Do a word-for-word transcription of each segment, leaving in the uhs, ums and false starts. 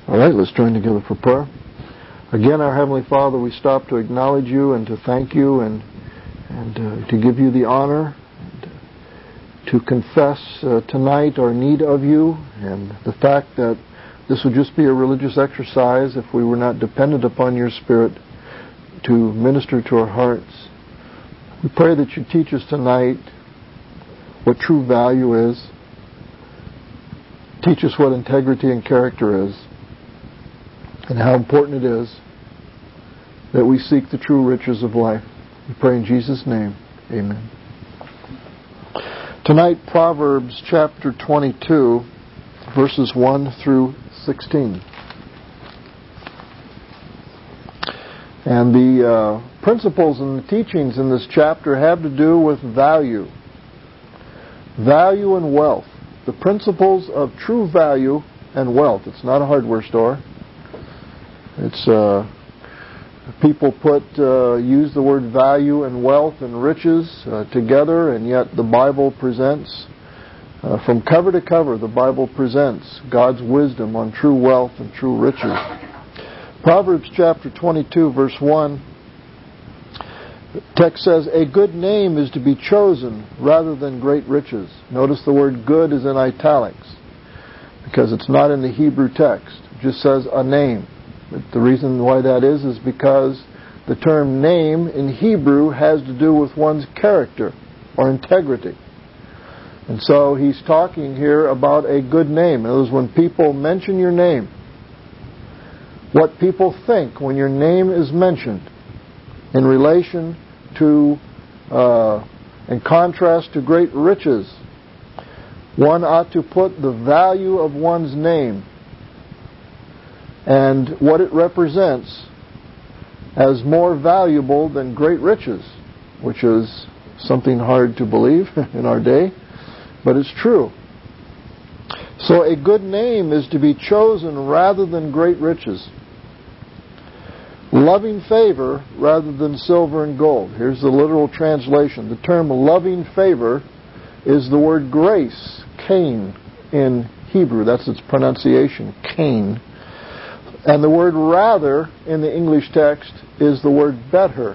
All right, let's join together for prayer. Again, our Heavenly Father, we stop to acknowledge you and to thank you and and uh, to give you the honor and uh, to confess uh, tonight our need of you and the fact that this would just be a religious exercise if we were not dependent upon your Spirit to minister to our hearts. We pray that you teach us tonight what true value is. Teach us what integrity and character is, and how important it is that we seek the true riches of life. We pray in Jesus' name. Amen. Tonight, Proverbs chapter twenty-two, verses one through sixteen. And the uh, principles and the teachings in this chapter have to do with value. Value and wealth. The principles of true value and wealth. It's not a hardware store. It's uh, people put uh, use the word value and wealth and riches uh, together, and yet the Bible presents uh, from cover to cover. The Bible presents God's wisdom on true wealth and true riches. Proverbs chapter twenty-two, verse one. The text says, "A good name is to be chosen rather than great riches." Notice the word "good" is in italics because it's not in the Hebrew text. It just says a name. But the reason why that is is because the term name in Hebrew has to do with one's character or integrity. And so he's talking here about a good name. In other words, when people mention your name, what people think when your name is mentioned in relation to, uh, in contrast to great riches, one ought to put the value of one's name and what it represents as more valuable than great riches, which is something hard to believe in our day, but it's true. So a good name is to be chosen rather than great riches. Loving favor rather than silver and gold. Here's the literal translation. The term loving favor is the word grace, kain, in Hebrew. That's its pronunciation, kain. And the word rather in the English text is the word better.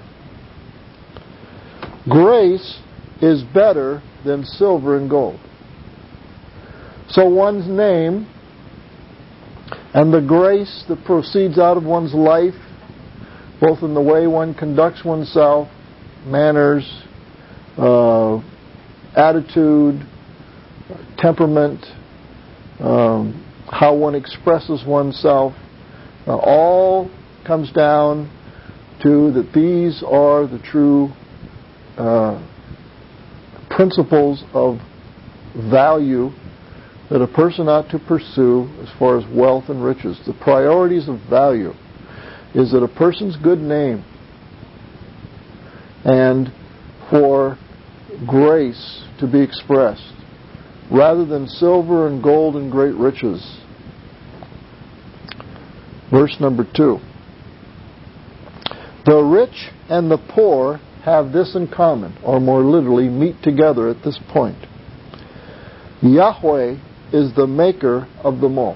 Grace is better than silver and gold. So one's name and the grace that proceeds out of one's life, both in the way one conducts oneself, manners, uh, attitude, temperament, um, how one expresses oneself, uh, all comes down to that these are the true uh, principles of value that a person ought to pursue as far as wealth and riches. The priorities of value is that a person's good name and for grace to be expressed rather than silver and gold and great riches. Verse number two. The rich and the poor have this in common, or more literally, meet together at this point. Yahweh is the maker of them all.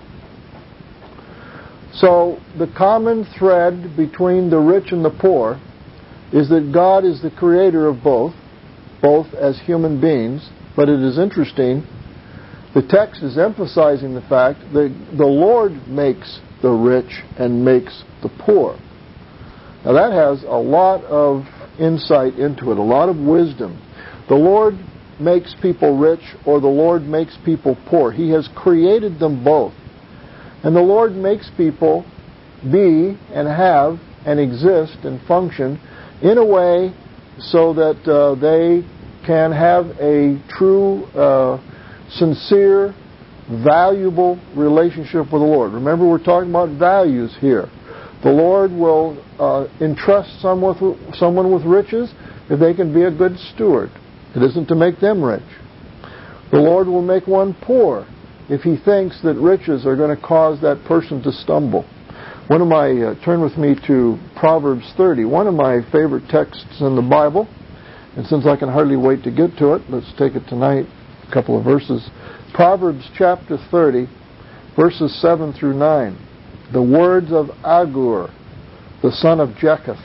So the common thread between the rich and the poor is that God is the creator of both, both as human beings. But it is interesting, the text is emphasizing the fact that the Lord makes the rich and makes the poor. Now that has a lot of insight into it, a lot of wisdom. The Lord makes people rich or the Lord makes people poor. He has created them both. And the Lord makes people be and have and exist and function in a way so that uh, they can have a true, uh, sincere, valuable relationship with the Lord. Remember, we're talking about values here. The Lord will uh, entrust someone with, someone with riches if they can be a good steward. It isn't to make them rich. The Lord will make one poor if he thinks that riches are going to cause that person to stumble. One of my, uh, turn with me to Proverbs thirty, one of my favorite texts in the Bible. And since I can hardly wait to get to it, let's take it tonight, a couple of verses. Proverbs chapter thirty, verses seven through nine. the words of Agur, the son of Jeketh.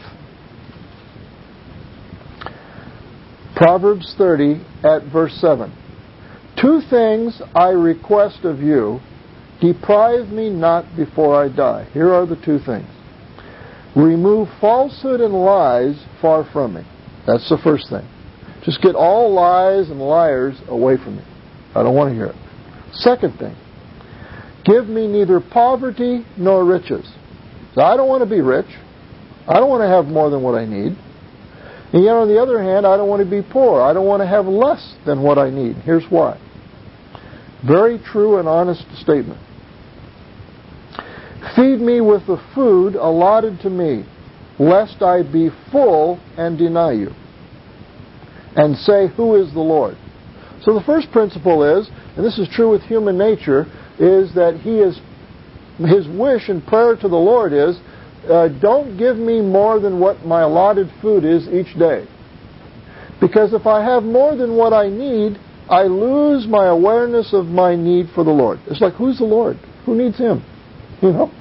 Proverbs thirty at verse seven. Two things I request of you, deprive me not before I die. Here are the two things. Remove falsehood and lies far from me. That's the first thing. Just get all lies and liars away from me. I don't want to hear it. Second thing, give me neither poverty nor riches. So I don't want to be rich. I don't want to have more than what I need. And yet on the other hand, I don't want to be poor. I don't want to have less than what I need. Here's why. Very true and honest statement. Feed me with the food allotted to me, lest I be full and deny you, and say, who is the Lord? So the first principle is, and this is true with human nature, is that he is, his wish and prayer to the Lord is, uh, don't give me more than what my allotted food is each day. Because if I have more than what I need, I lose my awareness of my need for the Lord. It's like, who's the Lord? Who needs Him? You know?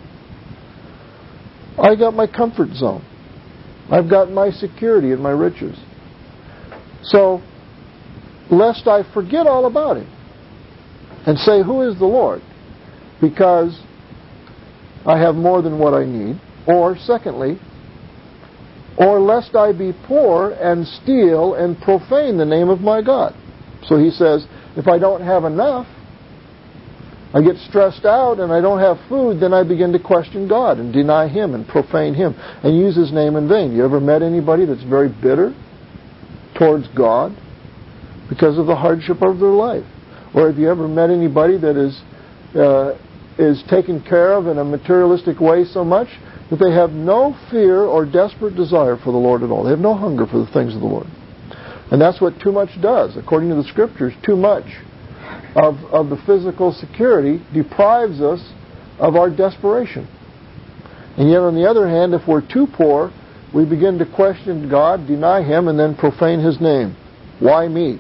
I got my comfort zone. I've got my security and my riches. So, lest I forget all about Him and say, who is the Lord? Because I have more than what I need. Or, secondly, or lest I be poor and steal and profane the name of my God. So he says, if I don't have enough, I get stressed out and I don't have food, then I begin to question God and deny Him and profane Him and use His name in vain. You ever met anybody that's very bitter towards God because of the hardship of their life? Or have you ever met anybody that is uh, is taken care of in a materialistic way so much that they have no fear or desperate desire for the Lord at all? They have no hunger for the things of the Lord. And that's what too much does. According to the Scriptures, too much of, of the physical security deprives us of our desperation. And yet, on the other hand, if we're too poor, we begin to question God, deny Him, and then profane His name. Why me?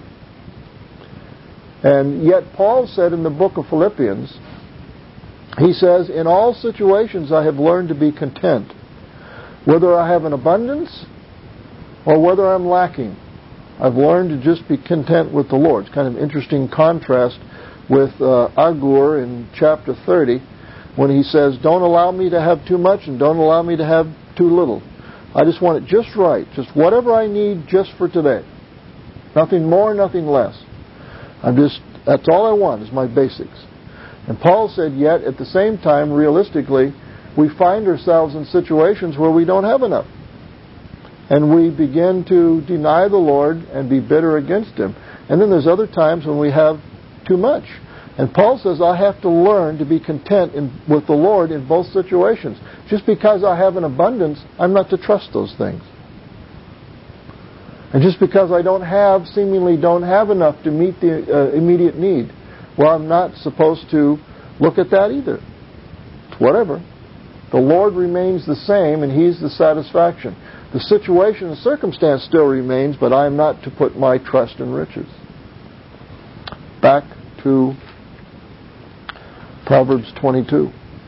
And yet, Paul said in the book of Philippians, he says, in all situations I have learned to be content, whether I have an abundance or whether I'm lacking. I've learned to just be content with the Lord. It's kind of an interesting contrast with uh, Agur in chapter thirty, when he says, don't allow me to have too much and don't allow me to have too little. I just want it just right, just whatever I need just for today. Nothing more, nothing less. I'm just, that's all I want is my basics. And Paul said, yet at the same time, realistically, we find ourselves in situations where we don't have enough. And we begin to deny the Lord and be bitter against Him. And then there's other times when we have too much. And Paul says, I have to learn to be content in, with the Lord in both situations. Just because I have an abundance, I'm not to trust those things. And just because I don't have, seemingly don't have enough to meet the uh, immediate need, well, I'm not supposed to look at that either. It's whatever. The Lord remains the same, and He's the satisfaction. The situation and circumstance still remains, but I am not to put my trust in riches. Back to Proverbs twenty-two.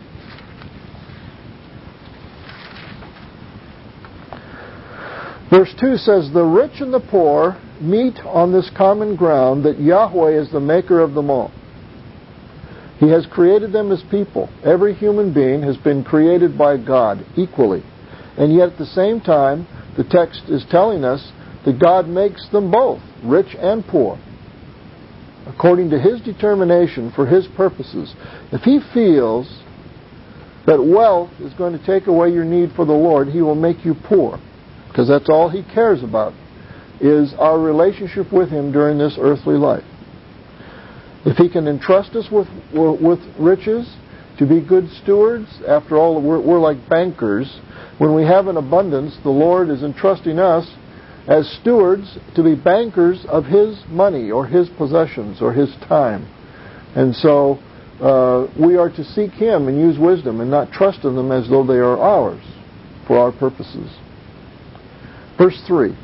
Verse two says, the rich and the poor meet on this common ground, that Yahweh is the maker of them all. He has created them as people. Every human being has been created by God equally. And yet at the same time, the text is telling us that God makes them both, rich and poor, according to His determination for His purposes. If He feels that wealth is going to take away your need for the Lord, He will make you poor, because that's all He cares about, is our relationship with Him during this earthly life. If He can entrust us with, with riches, to be good stewards, after all, we're, we're like bankers. When we have an abundance, the Lord is entrusting us as stewards to be bankers of His money or His possessions or His time. And so uh, we are to seek Him and use wisdom and not trust in them as though they are ours for our purposes. Verse three.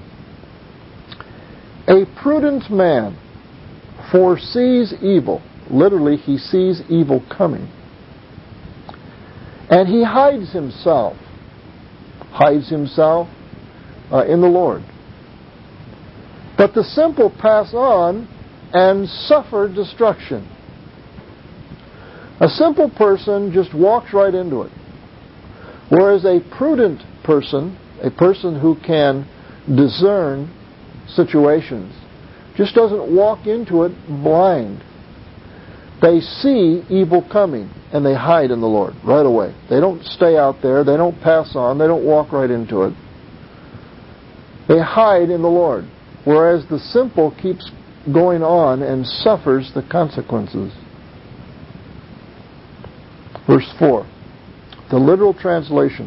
A prudent man foresees evil. Literally, he sees evil coming. And he hides himself, hides himself uh, in the Lord. But the simple pass on and suffer destruction. A simple person just walks right into it. Whereas a prudent person, a person who can discern situations, just doesn't walk into it blind. They see evil coming and they hide in the Lord right away. They don't stay out there. They don't pass on. They don't walk right into it. They hide in the Lord. Whereas the simple keeps going on and suffers the consequences. Verse four. The literal translation.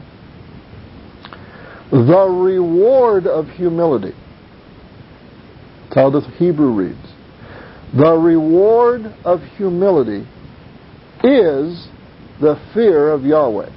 The reward of humility. That's how the Hebrew reads. The reward of humility is the fear of Yahweh.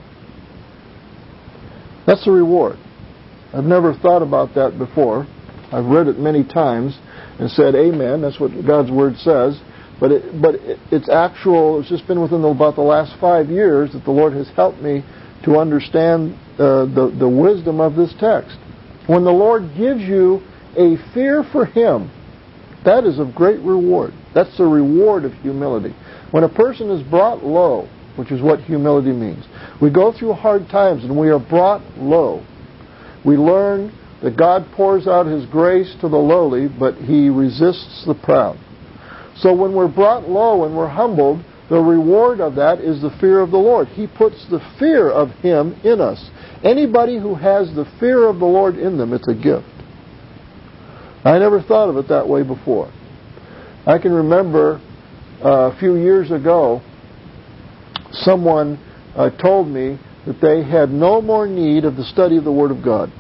That's the reward. I've never thought about that before. I've read it many times and said, amen, that's what God's Word says. But it, but it, it's actual, it's just been within the, about the last five years that the Lord has helped me to understand uh, the, the wisdom of this text. When the Lord gives you a fear for Him, that is of great reward. That's the reward of humility. When a person is brought low, which is what humility means, we go through hard times and we are brought low. We learn that God pours out His grace to the lowly, but He resists the proud. So when we're brought low and we're humbled, the reward of that is the fear of the Lord. He puts the fear of Him in us. Anybody who has the fear of the Lord in them, it's a gift. I never thought of it that way before. I can remember uh, a few years ago, someone uh, told me that they had no more need of the study of the Word of God.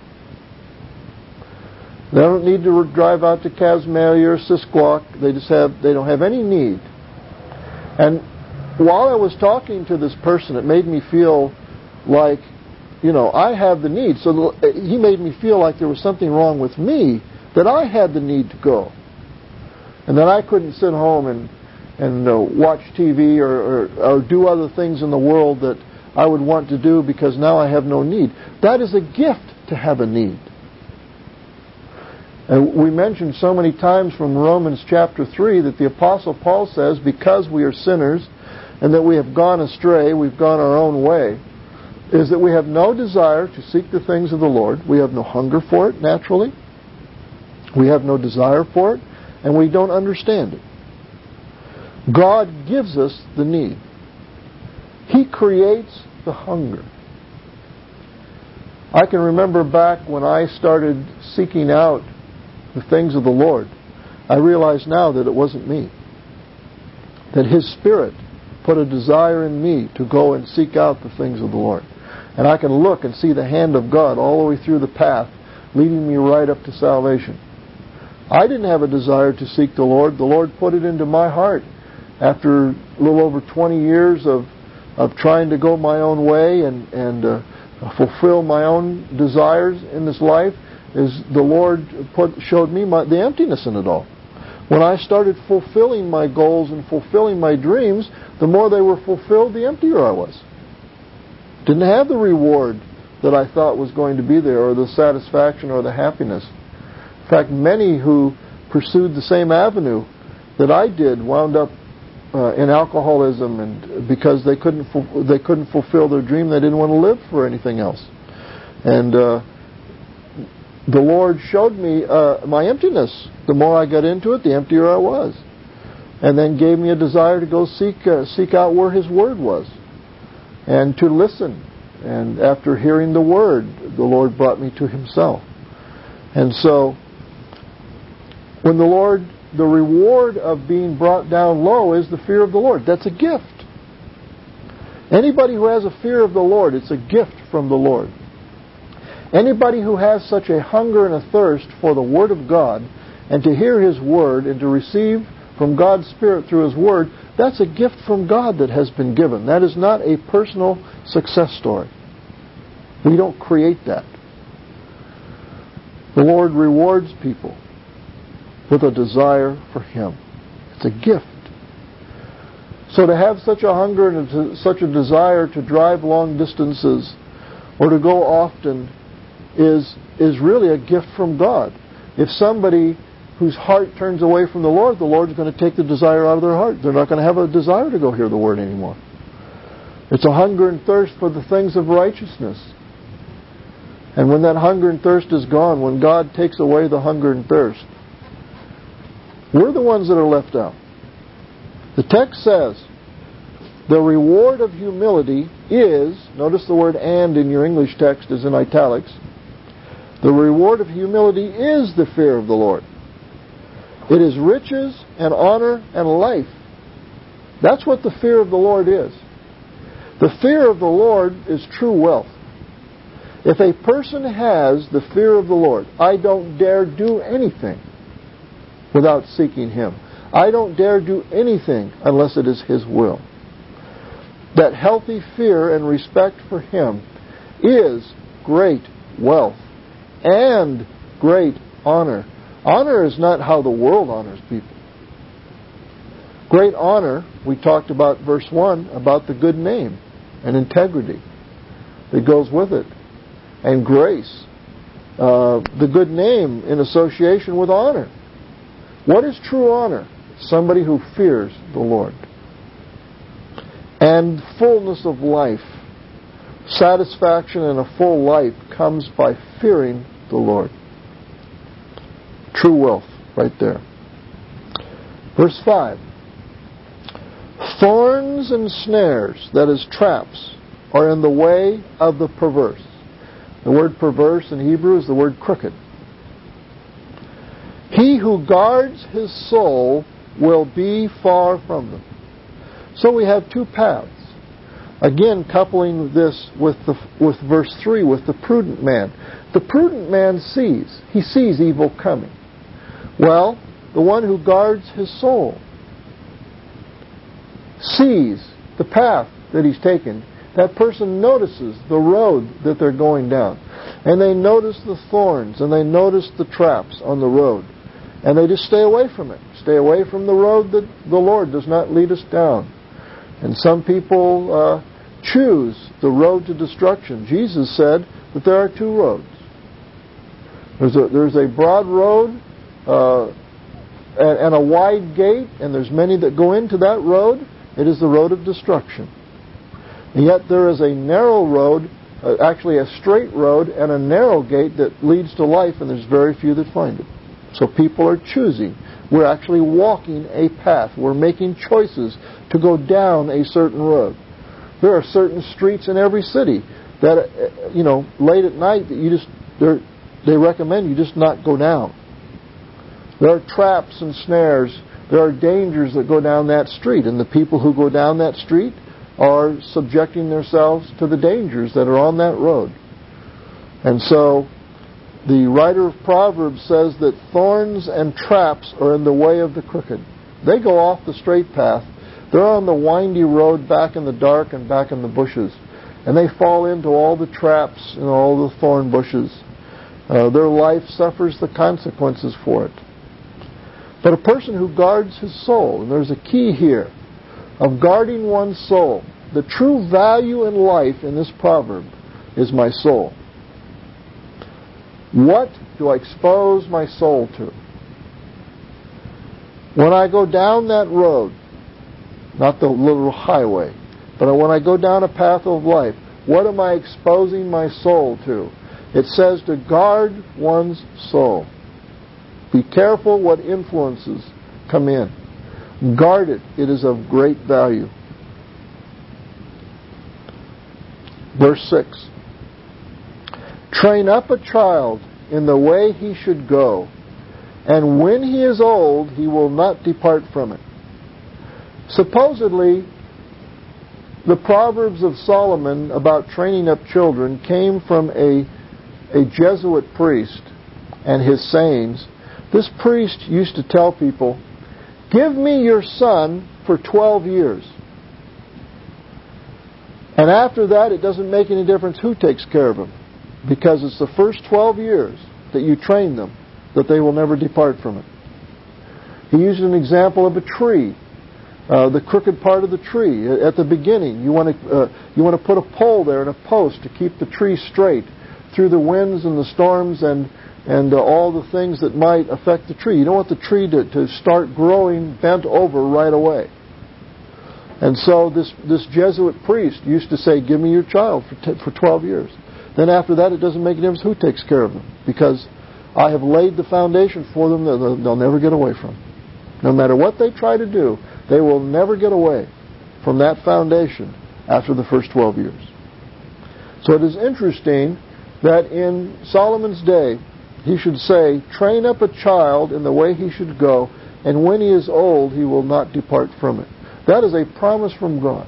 They don't need to drive out to Casmalia or Sisquoc. They just have, they don't have any need. And while I was talking to this person, it made me feel like, you know, I have the need. So he made me feel like there was something wrong with me, that I had the need to go. And that I couldn't sit home and, and uh, watch T V or, or, or do other things in the world that I would want to do because now I have no need. That is a gift to have a need. And we mentioned so many times from Romans chapter three that the Apostle Paul says, because we are sinners and that we have gone astray, we've gone our own way, is that we have no desire to seek the things of the Lord. We have no hunger for it, naturally. We have no desire for it, and we don't understand it. God gives us the need. He creates the hunger. I can remember back when I started seeking out the things of the Lord, I realize now that it wasn't me. That His Spirit put a desire in me to go and seek out the things of the Lord. And I can look and see the hand of God all the way through the path, leading me right up to salvation. I didn't have a desire to seek the Lord. The Lord put it into my heart. After a little over twenty years of, of trying to go my own way and, and uh, fulfill my own desires in this life, is the Lord put, showed me my, the emptiness in it all. When I started fulfilling my goals and fulfilling my dreams, the more they were fulfilled, the emptier I was. Didn't have the reward that I thought was going to be there, or the satisfaction or the happiness. In fact, many who pursued the same avenue that I did wound up uh, in alcoholism, and because they couldn't fu- they couldn't fulfill their dream, they didn't want to live for anything else. And uh, the Lord showed me uh, my emptiness. The more I got into it, the emptier I was, and then gave me a desire to go seek uh, seek out where His Word was, and to listen. And after hearing the Word, the Lord brought me to Himself. And so, when the Lord, the reward of being brought down low is the fear of the Lord. That's a gift. Anybody who has a fear of the Lord, it's a gift from the Lord. Anybody who has such a hunger and a thirst for the Word of God, and to hear His Word, and to receive from God's Spirit through His Word, that's a gift from God that has been given. That is not a personal success story. We don't create that. The Lord rewards people with a desire for Him. It's a gift. So to have such a hunger and to, such a desire to drive long distances or to go often is is really a gift from God. If somebody whose heart turns away from the Lord, the Lord's going to take the desire out of their heart. They're not going to have a desire to go hear the Word anymore. It's a hunger and thirst for the things of righteousness. And when that hunger and thirst is gone, when God takes away the hunger and thirst, we're the ones that are left out. The text says, the reward of humility is, notice the word "and" in your English text is in italics, the reward of humility is the fear of the Lord. It is riches and honor and life. That's what the fear of the Lord is. The fear of the Lord is true wealth. If a person has the fear of the Lord, I don't dare do anything without seeking Him. I don't dare do anything unless it is His will. That healthy fear and respect for Him is great wealth and great honor. Honor is not how the world honors people. Great honor, we talked about verse one, about the good name and integrity that goes with it. And grace, uh, the good name in association with honor. What is true honor? Somebody who fears the Lord. And fullness of life. Satisfaction in a full life comes by fearing the Lord. True wealth, right there. Verse five. Thorns and snares, that is traps, are in the way of the perverse. The word perverse in Hebrew is the word crooked. He who guards his soul will be far from them. So we have two paths. Again, coupling this with the, with verse three, with the prudent man. The prudent man sees. He sees evil coming. Well, the one who guards his soul sees the path that he's taken. That person notices the road that they're going down. And they notice the thorns, and they notice the traps on the road. And they just stay away from it. Stay away from the road that the Lord does not lead us down. And some people uh, choose the road to destruction. Jesus said that there are two roads. There's a, there's a broad road uh, and, and a wide gate, and there's many that go into that road. It is the road of destruction. And yet there is a narrow road, uh, actually a straight road, and a narrow gate that leads to life, and there's very few that find it. So people are choosing. We're actually walking a path. We're making choices to go down a certain road. There are certain streets in every city that, uh, you know, late at night that you just, they recommend you just not go down. There are traps and snares. There are dangers that go down that street, and the people who go down that street are subjecting themselves to the dangers that are on that road. And so the writer of Proverbs says that thorns and traps are in the way of the crooked. They go off the straight path. They're on the windy road back in the dark and back in the bushes. And they fall into all the traps and all the thorn bushes. Uh, their life suffers the consequences for it. But a person who guards his soul, and there's a key here, of guarding one's soul. The true value in life in this proverb is my soul. What do I expose my soul to? When I go down that road, not the little highway, but when I go down a path of life, what am I exposing my soul to? It says to guard one's soul. Be careful what influences come in. Guard it. It is of great value. Verse six. Train up a child in the way he should go, and when he is old, he will not depart from it. Supposedly, the Proverbs of Solomon about training up children came from a, a Jesuit priest and his sayings. This priest used to tell people, give me your son for twelve years. And after that, it doesn't make any difference who takes care of him. Because it's the first twelve years that you train them that they will never depart from it. He used an example of a tree. uh, the crooked part of the tree. At the beginning, you want to uh, you want to put a pole there and a post to keep the tree straight through the winds and the storms and and uh, all the things that might affect the tree. You don't want the tree to, to start growing bent over right away. And so this, this Jesuit priest used to say, give me your child for t- for twelve years. Then after that, it doesn't make a difference who takes care of them, because I have laid the foundation for them that they'll, they'll never get away from. No matter what they try to do, they will never get away from that foundation after the first twelve years. So it is interesting that in Solomon's day, he should say, train up a child in the way he should go, and when he is old, he will not depart from it. That is a promise from God.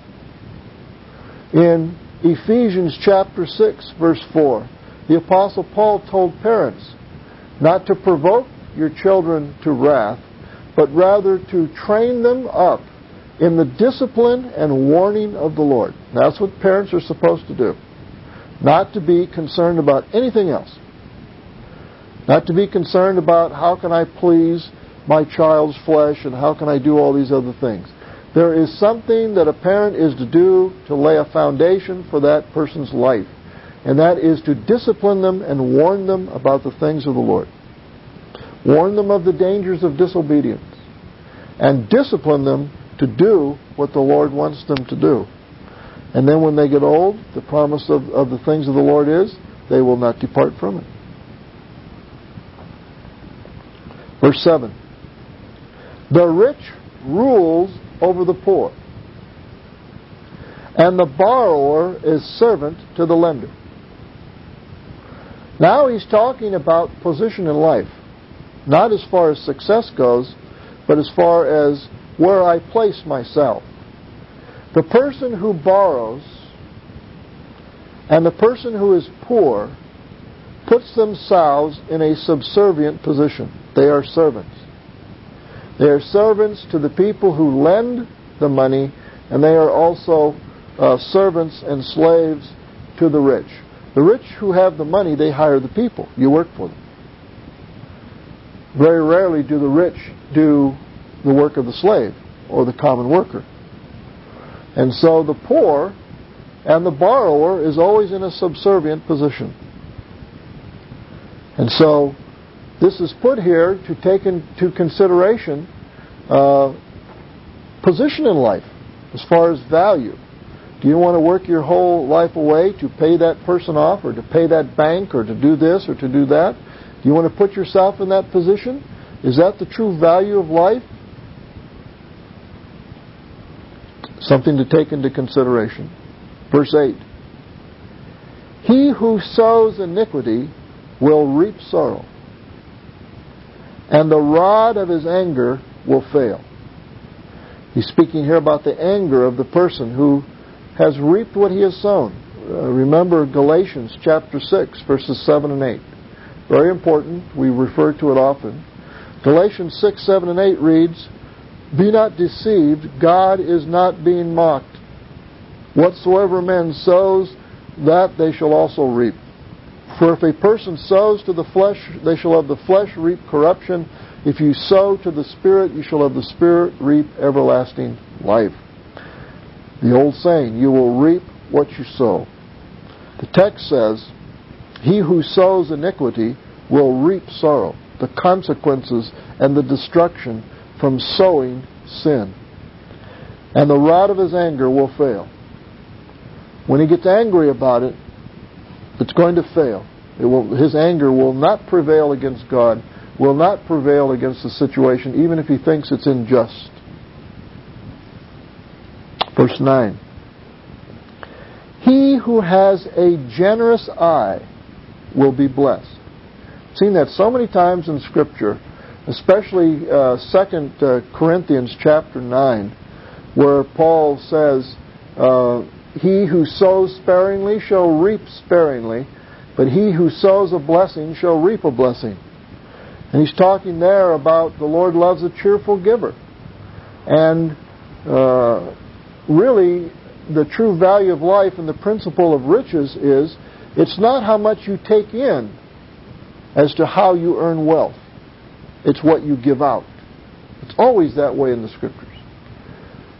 In Ephesians chapter six, verse four, the Apostle Paul told parents not to provoke your children to wrath, but rather to train them up in the discipline and warning of the Lord. That's what parents are supposed to do. Not to be concerned about anything else. Not to be concerned about how can I please my child's flesh and how can I do all these other things. There is something that a parent is to do to lay a foundation for that person's life. And that is to discipline them and warn them about the things of the Lord. Warn them of the dangers of disobedience. And discipline them to do what the Lord wants them to do. And then when they get old, the promise of, of the things of the Lord is, they will not depart from it. Verse seven. The rich rules over the poor, and the borrower is servant to the lender. Now he's talking about position in life, not as far as success goes, but as far as where I place myself. The person who borrows and the person who is poor puts themselves in a subservient position. They are servants. They are servants to the people who lend the money, and they are also uh, servants and slaves to the rich. The rich who have the money, they hire the people. You work for them. Very rarely do the rich do the work of the slave or the common worker. And so the poor and the borrower is always in a subservient position. And so this is put here to take into consideration uh, position in life as far as value. Do you want to work your whole life away to pay that person off or to pay that bank or to do this or to do that? Do you want to put yourself in that position? Is that the true value of life? Something to take into consideration. Verse eight. He who sows iniquity will reap sorrow, and the rod of his anger will fail. He's speaking here about the anger of the person who has reaped what he has sown. Uh, remember Galatians chapter six, verses seven and eight. Very important. We refer to it often. Galatians six, seven, and eight reads, be not deceived, God is not being mocked. Whatsoever man sows, that they shall also reap. For if a person sows to the flesh, they shall of the flesh reap corruption. If you sow to the Spirit, you shall of the Spirit reap everlasting life. The old saying, you will reap what you sow. The text says, he who sows iniquity will reap sorrow, the consequences and the destruction from sowing sin. And the rod of his anger will fail. When he gets angry about it, it's going to fail. It will, his anger will not prevail against God, will not prevail against the situation, even if he thinks it's unjust. Verse nine. He who has a generous eye will be blessed. I've seen that so many times in Scripture, especially uh, Second uh, Corinthians chapter nine, where Paul says, uh, he who sows sparingly shall reap sparingly, but he who sows a blessing shall reap a blessing. And he's talking there about the Lord loves a cheerful giver. And uh, really, the true value of life and the principle of riches is, it's not how much you take in as to how you earn wealth. It's what you give out. It's always that way in the Scriptures.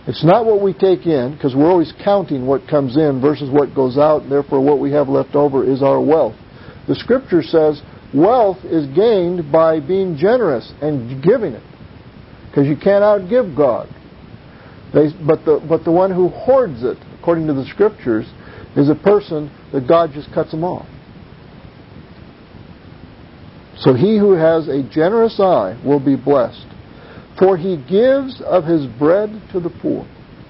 It's not what we take in, because we're always counting what comes in versus what goes out, and therefore what we have left over is our wealth. The Scripture says wealth is gained by being generous and giving it, because you can't outgive God. They, but the but the one who hoards it, according to the Scriptures, is a person that God just cuts them off. So he who has a generous eye will be blessed, for he gives of his bread to the poor.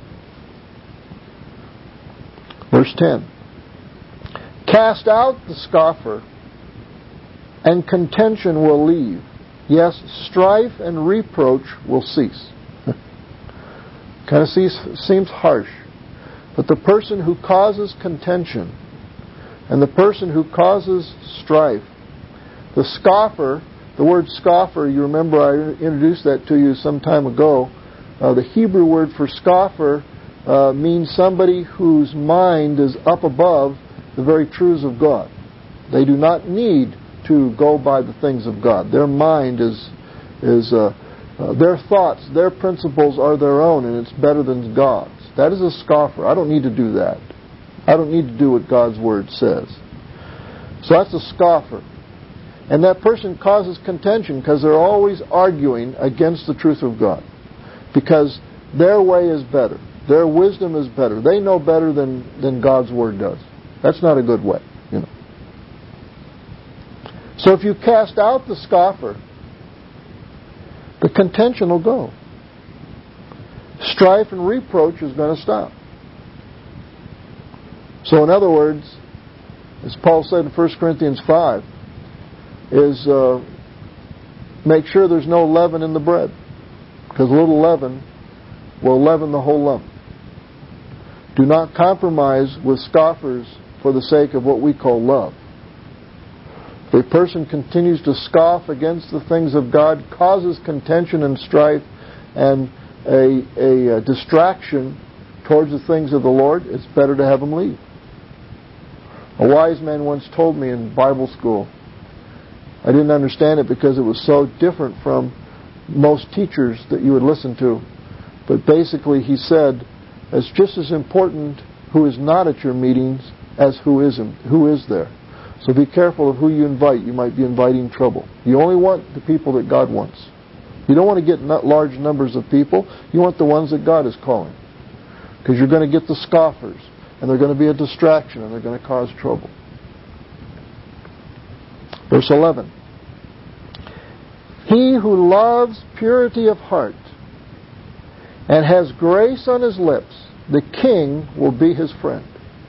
Verse ten. Cast out the scoffer, and contention will leave. Yes, strife and reproach will cease. Kind of seems, seems harsh. But the person who causes contention and the person who causes strife, the scoffer, the word scoffer, you remember I introduced that to you some time ago. Uh, the Hebrew word for scoffer uh, means somebody whose mind is up above the very truths of God. They do not need to go by the things of God. Their mind is, is uh, uh, their thoughts, their principles are their own, and it's better than God's. That is a scoffer. I don't need to do that. I don't need to do what God's Word says. So that's a scoffer. And that person causes contention because they're always arguing against the truth of God. Because their way is better. Their wisdom is better. They know better than, than God's Word does. That's not a good way, you know. So if you cast out the scoffer, the contention will go. Strife and reproach is going to stop. So in other words, as Paul said in First Corinthians five, is uh, make sure there's no leaven in the bread. Because a little leaven will leaven the whole lump. Do not compromise with scoffers for the sake of what we call love. If a person continues to scoff against the things of God, causes contention and strife and a, a, a distraction towards the things of the Lord, it's better to have them leave. A wise man once told me in Bible school, I didn't understand it because it was so different from most teachers that you would listen to, but basically he said, it's just as important who is not at your meetings as who is, who is there. So be careful of who you invite. You might be inviting trouble. You only want the people that God wants. You don't want to get large numbers of people. You want the ones that God is calling. Because you're going to get the scoffers, and they're going to be a distraction, and they're going to cause trouble. Verse eleven. He who loves purity of heart and has grace on his lips, the king will be his friend.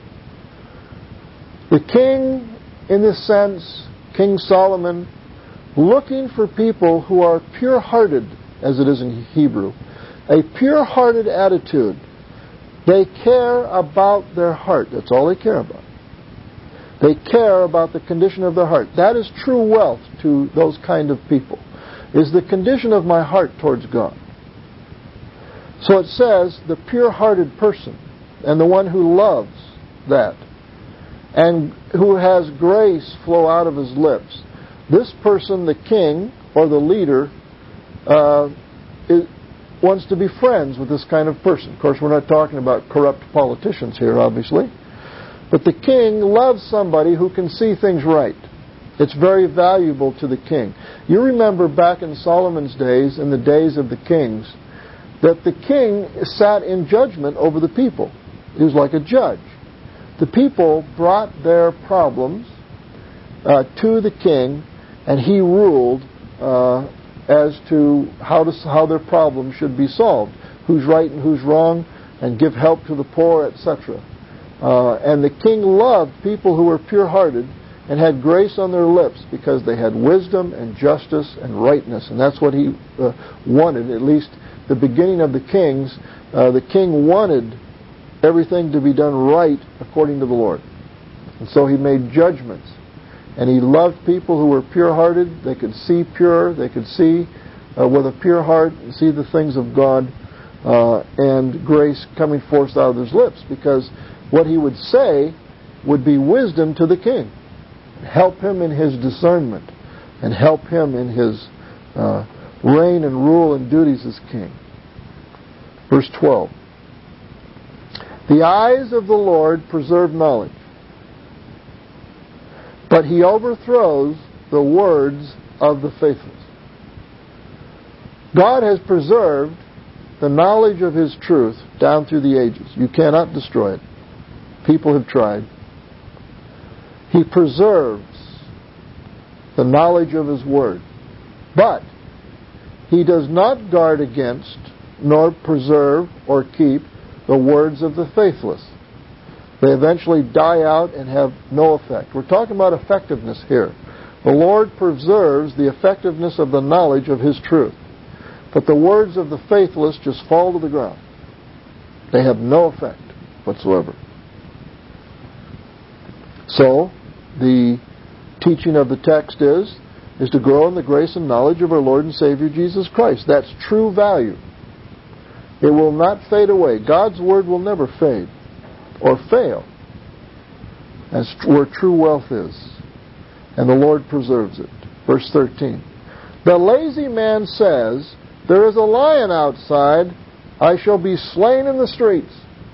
The king, in this sense, King Solomon, looking for people who are pure-hearted, as it is in Hebrew, a pure-hearted attitude. They care about their heart. That's all they care about. They care about the condition of their heart. That is true wealth to those kind of people, is the condition of my heart towards God. So it says, the pure-hearted person, and the one who loves that, and who has grace flow out of his lips. This person, the king, or the leader, uh, is, wants to be friends with this kind of person. Of course, we're not talking about corrupt politicians here, obviously. But the king loves somebody who can see things right. It's very valuable to the king. You remember back in Solomon's days, in the days of the kings, that the king sat in judgment over the people. He was like a judge. The people brought their problems uh, to the king, and he ruled uh, as to how to, how their problems should be solved, who's right and who's wrong, and give help to the poor, et cetera. Uh, and the king loved people who were pure-hearted and had grace on their lips because they had wisdom and justice and rightness, and that's what he uh, wanted. At least the beginning of the kings, uh, the king wanted everything to be done right according to the Lord. And so he made judgments. And he loved people who were pure-hearted. They could see pure. They could see uh, with a pure heart and see the things of God, uh, and grace coming forth out of his lips. Because what he would say would be wisdom to the king. Help him in his discernment. And help him in his uh, reign and rule and duties as king. Verse twelve. The eyes of the Lord preserve knowledge, but He overthrows the words of the faithless. God has preserved the knowledge of His truth down through the ages. You cannot destroy it. People have tried. He preserves the knowledge of His Word. But He does not guard against, nor preserve or keep the words of the faithless. They eventually die out and have no effect. We're talking about effectiveness here. The Lord preserves the effectiveness of the knowledge of His truth. But the words of the faithless just fall to the ground. They have no effect whatsoever. So, the teaching of the text is, is to grow in the grace and knowledge of our Lord and Savior Jesus Christ. That's true value. It will not fade away. God's Word will never fade or fail, as where true wealth is. And the Lord preserves it. Verse thirteen. The lazy man says, there is a lion outside, I shall be slain in the streets.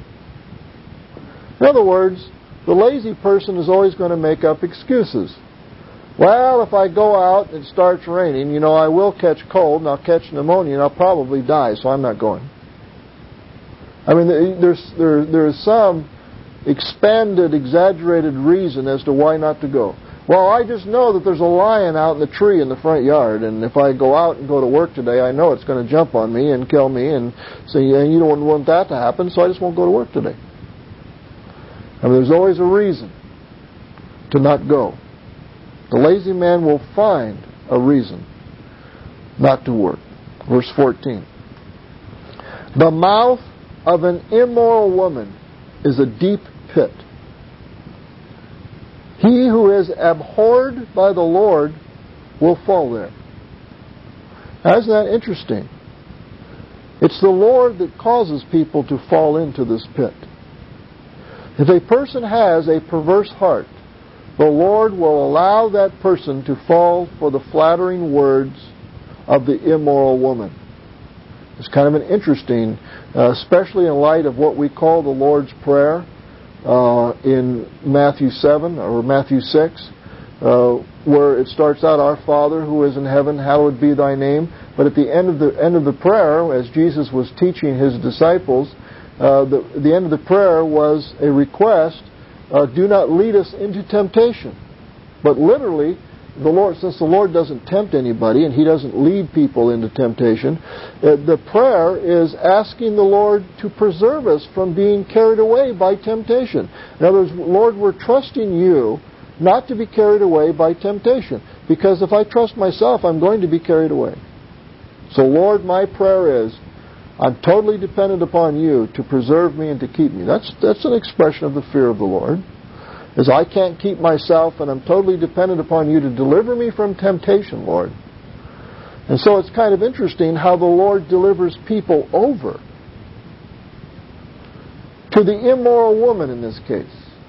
In other words, the lazy person is always going to make up excuses. Well, if I go out and it starts raining, you know, I will catch cold and I'll catch pneumonia and I'll probably die, so I'm not going. I mean, there's there there's some expanded, exaggerated reason as to why not to go. Well, I just know that there's a lion out in the tree in the front yard, and if I go out and go to work today, I know it's going to jump on me and kill me, and so you don't want that to happen, so I just won't go to work today. I mean, there's always a reason to not go. The lazy man will find a reason not to work. Verse fourteen. The mouth of an immoral woman is a deep pit. He who is abhorred by the Lord will fall there. Now, isn't that interesting? It's the Lord that causes people to fall into this pit. If a person has a perverse heart, the Lord will allow that person to fall for the flattering words of the immoral woman. It's kind of an interesting, uh, especially in light of what we call the Lord's Prayer uh, in Matthew seven or Matthew six, uh, where it starts out, Our Father who is in heaven, hallowed be thy name. But at the end of the end of the prayer, as Jesus was teaching His disciples, uh, the, the end of the prayer was a request, uh, do not lead us into temptation. But literally, the Lord, since the Lord doesn't tempt anybody and He doesn't lead people into temptation, uh, the prayer is asking the Lord to preserve us from being carried away by temptation. In other words, Lord, we're trusting You not to be carried away by temptation, because if I trust myself, I'm going to be carried away. So Lord, my prayer is, I'm totally dependent upon You to preserve me and to keep me. That's that's an expression of the fear of the Lord. Is I can't keep myself, and I'm totally dependent upon You to deliver me from temptation, Lord. And so it's kind of interesting how the Lord delivers people over to the immoral woman in this case.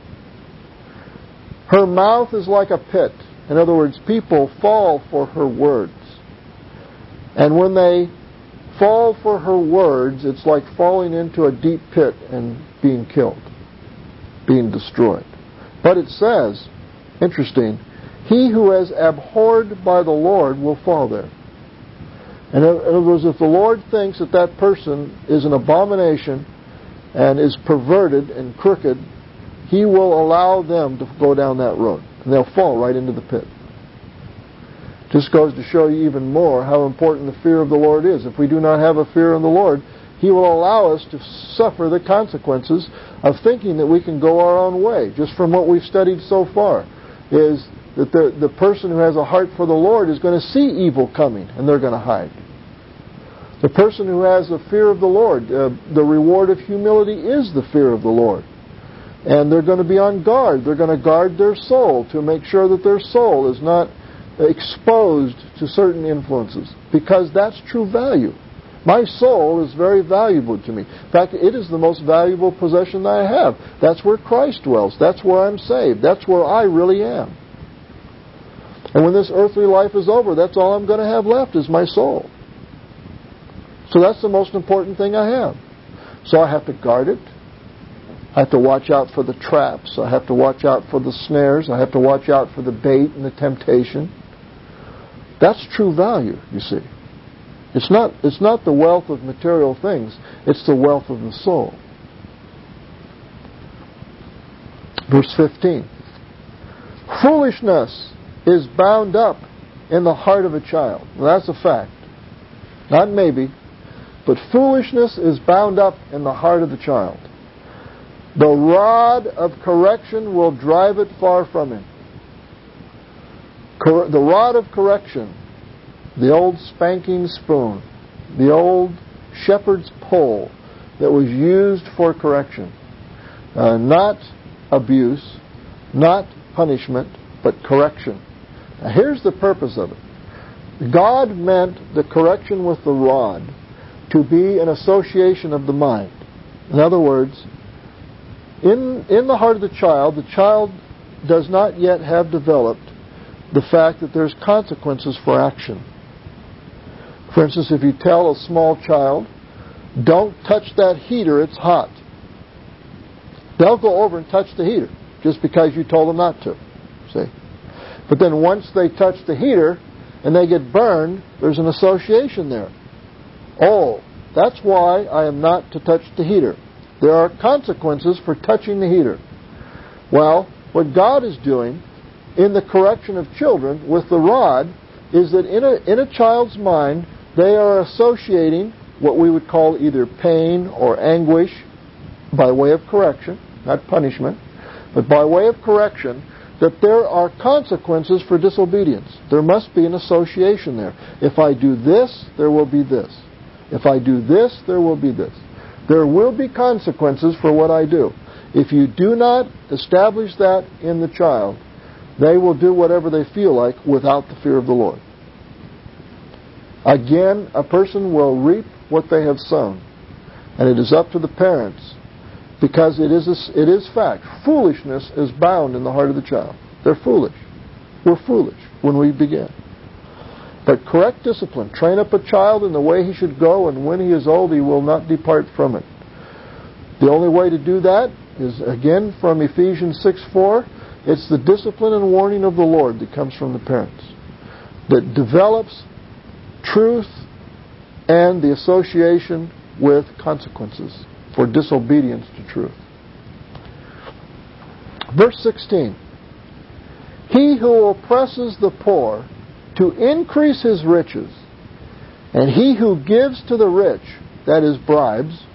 Her mouth is like a pit. In other words, people fall for her words. And when they fall for her words, it's like falling into a deep pit and being killed, being destroyed. But it says, interesting, he who is abhorred by the Lord will fall there. And in other words, if the Lord thinks that that person is an abomination and is perverted and crooked, He will allow them to go down that road. And they'll fall right into the pit. Just goes to show you even more how important the fear of the Lord is. If we do not have a fear of the Lord, He will allow us to suffer the consequences of thinking that we can go our own way. Just from what we've studied so far, is that the, the person who has a heart for the Lord is going to see evil coming, and they're going to hide. The person who has a fear of the Lord, uh, the reward of humility is the fear of the Lord. And they're going to be on guard. They're going to guard their soul to make sure that their soul is not exposed to certain influences, because that's true value. My soul is very valuable to me. In fact, it is the most valuable possession that I have. That's where Christ dwells. That's where I'm saved. That's where I really am. And when this earthly life is over, that's all I'm going to have left is my soul. So that's the most important thing I have. So I have to guard it. I have to watch out for the traps. I have to watch out for the snares. I have to watch out for the bait and the temptation. That's true value, you see. It's not, it's not the wealth of material things. It's the wealth of the soul. Verse fifteen. Foolishness is bound up in the heart of a child. Well, that's a fact. Not maybe, but foolishness is bound up in the heart of the child. The rod of correction will drive it far from him. Cor- the rod of correction, the old spanking spoon, the old shepherd's pole that was used for correction. Uh, not abuse, not punishment, but correction. Now, here's the purpose of it. God meant the correction with the rod to be an association of the mind. In other words, in, in the heart of the child, the child does not yet have developed the fact that there's consequences for action. For instance, if you tell a small child, don't touch that heater, it's hot. They'll go over and touch the heater just because you told them not to. See? But then once they touch the heater and they get burned, there's an association there. Oh, that's why I am not to touch the heater. There are consequences for touching the heater. Well, what God is doing in the correction of children with the rod is that in a, in a child's mind, they are associating what we would call either pain or anguish by way of correction, not punishment, but by way of correction, that there are consequences for disobedience. There must be an association there. If I do this, there will be this. If I do this, there will be this. There will be consequences for what I do. If you do not establish that in the child, they will do whatever they feel like without the fear of the Lord. Again, a person will reap what they have sown. And it is up to the parents, because it is a, it is fact. Foolishness is bound in the heart of the child. They're foolish. We're foolish when we begin. But correct discipline. Train up a child in the way he should go, and when he is old, he will not depart from it. The only way to do that is, again, from Ephesians six four. It's the discipline and warning of the Lord that comes from the parents, that develops truth and the association with consequences for disobedience to truth. Verse sixteen. He who oppresses the poor to increase his riches, and he who gives to the rich, that is bribes,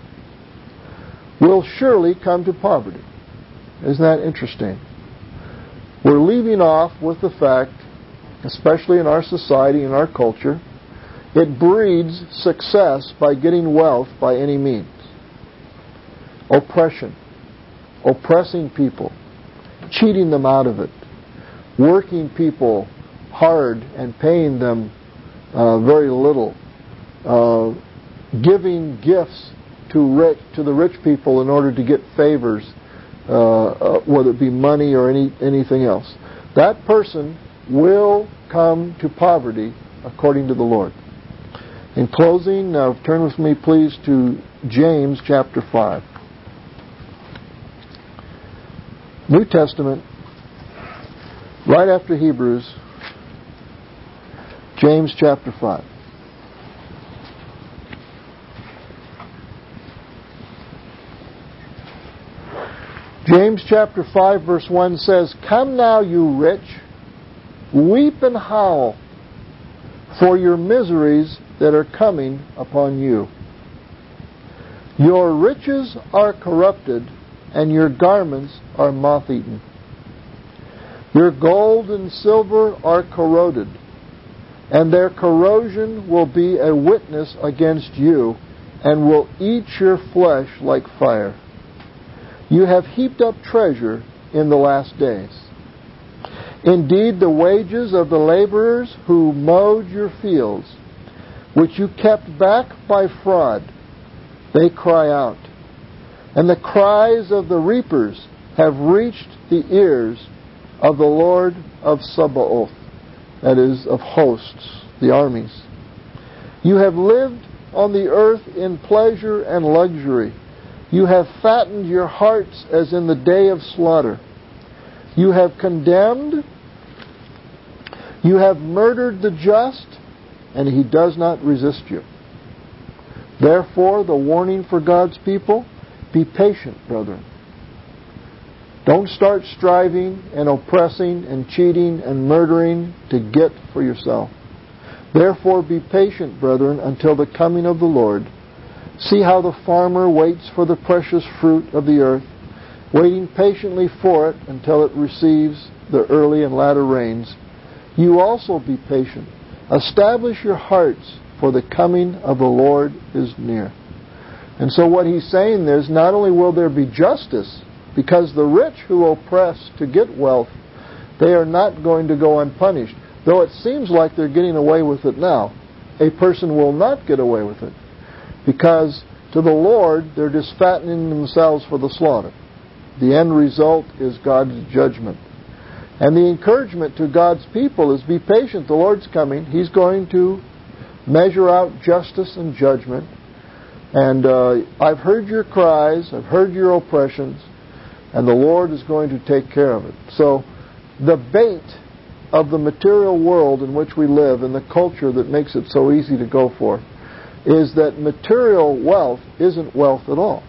will surely come to poverty. Isn't that interesting? We're leaving off with the fact, especially in our society, in our culture, it breeds success by getting wealth by any means. Oppression. Oppressing people. Cheating them out of it. Working people hard and paying them uh, very little. Uh, giving gifts to rich, to the rich people in order to get favors, uh, uh, whether it be money or any anything else. That person will come to poverty according to the Lord. In closing, uh, turn with me please to James chapter five. New Testament, right after Hebrews, James chapter five. James chapter five verse one says, "Come now, you rich, weep and howl for your miseries that are coming upon you. Your riches are corrupted, and your garments are moth-eaten. Your gold and silver are corroded, and their corrosion will be a witness against you, and will eat your flesh like fire. You have heaped up treasure in the last days. Indeed, the wages of the laborers who mowed your fields, which you kept back by fraud, they cry out. And the cries of the reapers have reached the ears of the Lord of Sabaoth," that is, of hosts, the armies. "You have lived on the earth in pleasure and luxury, You have fattened your hearts as in the day of slaughter. You have condemned, you have murdered the just, and he does not resist you. Therefore, the warning for God's people, be patient, brethren. Don't start striving and oppressing and cheating and murdering to get for yourself. Therefore, be patient, brethren, until the coming of the Lord. See how the farmer waits for the precious fruit of the earth, waiting patiently for it until it receives the early and latter rains. You also be patient. Establish your hearts, for the coming of the Lord is near. And so what he's saying there is not only will there be justice, because the rich who oppress to get wealth, they are not going to go unpunished. Though it seems like they're getting away with it now, a person will not get away with it. Because to the Lord, they're just fattening themselves for the slaughter. The end result is God's judgment. And the encouragement to God's people is be patient. The Lord's coming. He's going to measure out justice and judgment. And uh, I've heard your cries. I've heard your oppressions. And the Lord is going to take care of it. So the bait of the material world in which we live and the culture that makes it so easy to go for is that material wealth isn't wealth at all.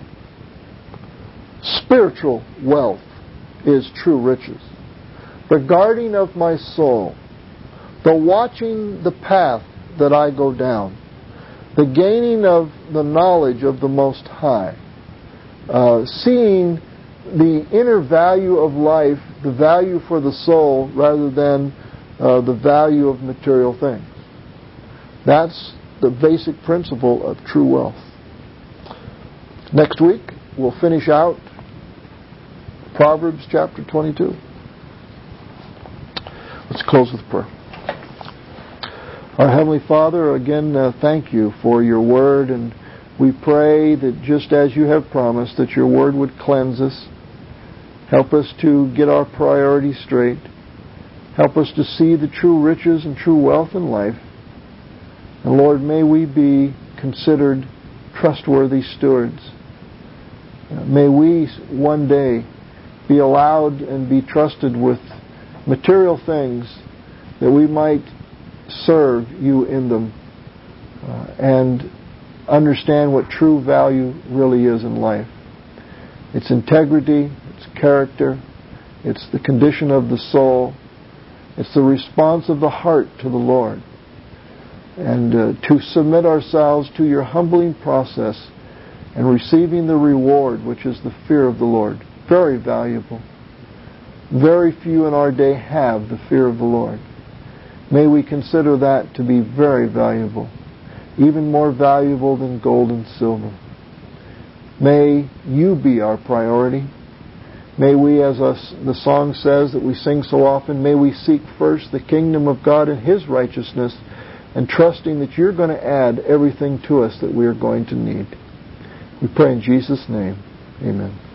Spiritual wealth is true riches. The guarding of my soul, the watching the path that I go down, the gaining of the knowledge of the Most High, uh, seeing the inner value of life, the value for the soul, rather than uh, the value of material things. That's the basic principle of true wealth. Next week, we'll finish out Proverbs chapter twenty-two. Let's close with prayer. Our Heavenly Father, again, uh, thank you for your word, and we pray that just as you have promised, that your word would cleanse us. Help us to get our priorities straight. Help us to see the true riches and true wealth in life. And Lord, may we be considered trustworthy stewards. May we one day be allowed and be trusted with material things that we might serve you in them uh, and understand what true value really is in life. Its integrity, its character, it's the condition of the soul, it's the response of the heart to the Lord. And uh, to submit ourselves to your humbling process and receiving the reward, which is the fear of the Lord. Very valuable. Very few in our day have the fear of the Lord. May we consider that to be very valuable, even more valuable than gold and silver. May you be our priority. May we, as us, the song says that we sing so often, may we seek first the kingdom of God and His righteousness, and trusting that you're going to add everything to us that we are going to need. We pray in Jesus' name. Amen.